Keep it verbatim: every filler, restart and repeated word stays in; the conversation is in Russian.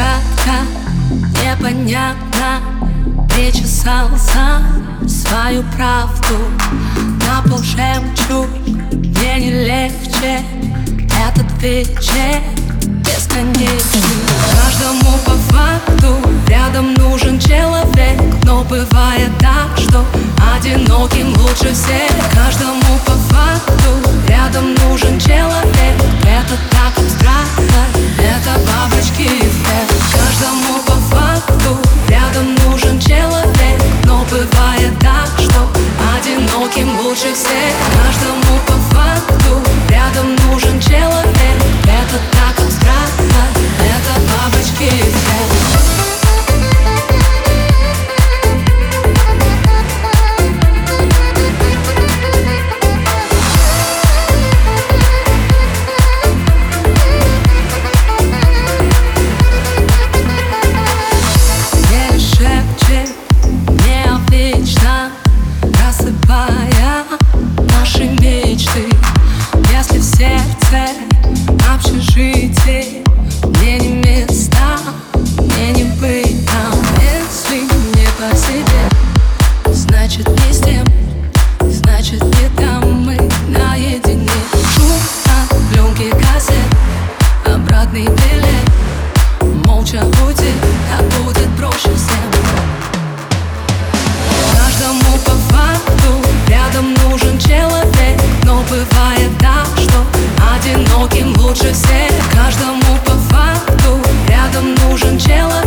загадка непонятна. Причесал сам свою правду на пол жемчуг. Мне не легче этот вечер бесконечный. Каждому по факту рядом нужен человек, но бывает так, что одиноким лучше всех. Каждому по факту рядом нужен человек. Это так абстрактно, это бабочки эффект. Каждому по факту рядом нужен человек, но бывает так, что одиноким лучше всех. Каждому по факту рядом нужен человек. Это так абстрактно, это бабочки эффект. Рассыпая наши мечты, если в сердце общежитие, мне не места, мне не быть там. Если не по себе, значит не с тем, значит не там мы наедине. Шум от пленки кассет, обратный билет, молча уйти, так будет проще всем. Каждому по факту рядом нужен человек, но бывает так, что одиноким лучше всех. Каждому по факту рядом нужен человек.